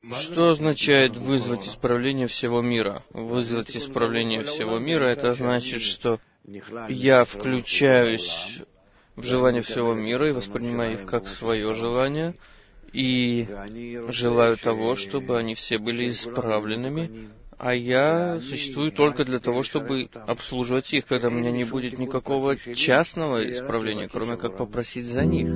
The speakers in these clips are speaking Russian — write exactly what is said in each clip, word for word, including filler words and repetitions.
Что означает вызвать исправление всего мира? Вызвать исправление всего мира — это значит, что я включаюсь в желание всего мира и воспринимаю их как свое желание, и желаю того, чтобы они все были исправленными, а я существую только для того, чтобы обслуживать их, когда у меня не будет никакого частного исправления, кроме как попросить за них.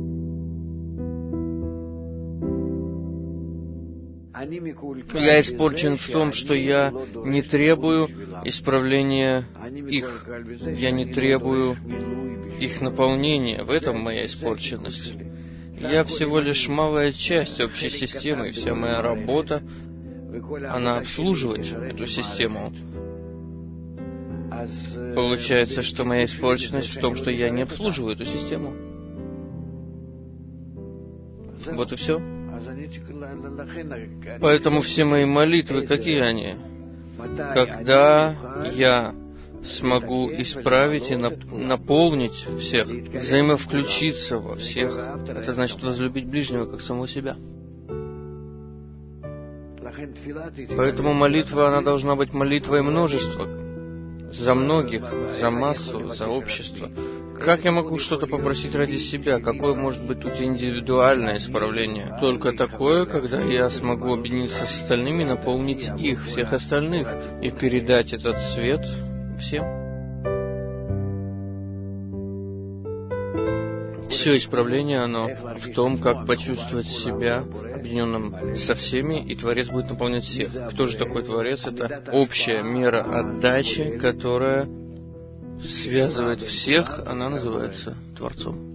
Я испорчен в том, что я не требую исправления их. Я не требую их наполнения. В этом моя испорченность. Я всего лишь малая часть общей системы, и вся моя работа, она обслуживать эту систему. Получается, что моя испорченность в том, что я не обслуживаю эту систему. Вот и все. Поэтому все мои молитвы, какие они? Когда я смогу исправить и наполнить всех, взаимовключиться во всех, это значит возлюбить ближнего как самого себя. Поэтому молитва, она должна быть молитвой множества, за многих, за массу, за общество. Как я могу что-то попросить ради себя? Какое может быть тут индивидуальное исправление? Только такое, когда я смогу объединиться с остальными, наполнить их, всех остальных, и передать этот свет всем. Все исправление, оно в том, как почувствовать себя объединенным со всеми, и Творец будет наполнять всех. Кто же такой Творец? Это общая мера отдачи, которая связывает всех, она называется Творцом.